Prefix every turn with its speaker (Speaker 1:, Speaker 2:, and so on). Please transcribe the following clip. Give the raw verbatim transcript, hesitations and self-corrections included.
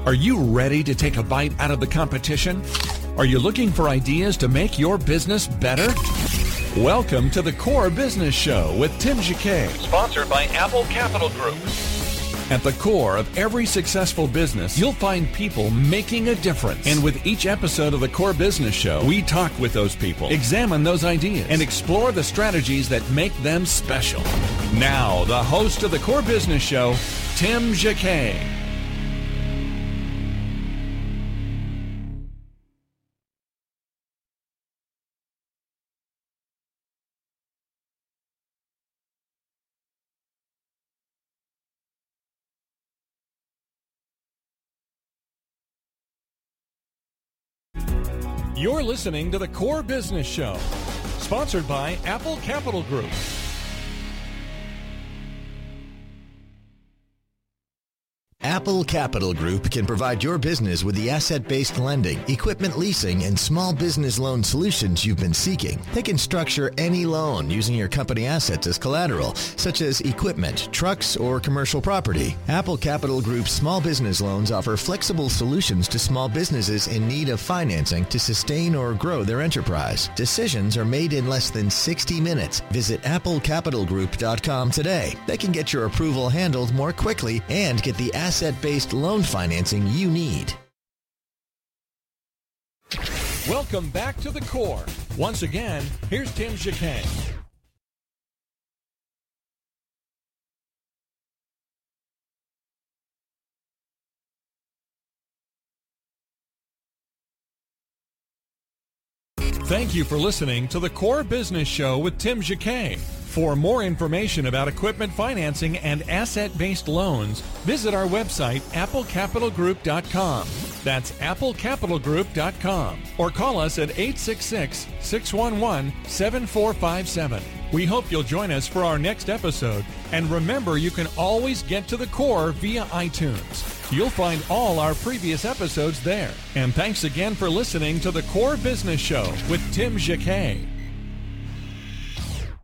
Speaker 1: Are you ready to take a bite out of the competition? Are you looking for ideas to make your business better? Welcome to the Core Business Show with Tim Jacquet, sponsored by Apple Capital Group. At the core of every successful business, you'll find people making a difference. And with each episode of the Core Business Show, we talk with those people, examine those ideas, and explore the strategies that make them special. Now, the host of the Core Business Show, Tim Jacquet. You're listening to the Core Business Show, sponsored by Apple Capital Group.
Speaker 2: Apple Capital Group can provide your business with the asset-based lending, equipment leasing, and small business loan solutions you've been seeking. They can structure any loan using your company assets as collateral, such as equipment, trucks, or commercial property. Apple Capital Group's small business loans offer flexible solutions to small businesses in need of financing to sustain or grow their enterprise. Decisions are made in less than sixty minutes. Visit apple capital group dot com today. They can get your approval handled more quickly and get the asset asset-based loan financing you need.
Speaker 1: Welcome back to the Core. Once again, here's Tim Jacquet. Thank you for listening to the Core Business Show with Tim Jacquet. For more information about equipment financing and asset-based loans, visit our website, apple capital group dot com. That's apple capital group dot com. Or call us at eight six six, six one one, seven four five seven. We hope you'll join us for our next episode. And remember, you can always get to the Core via iTunes. You'll find all our previous episodes there. And thanks again for listening to the Core Business Show with Tim Jacquet.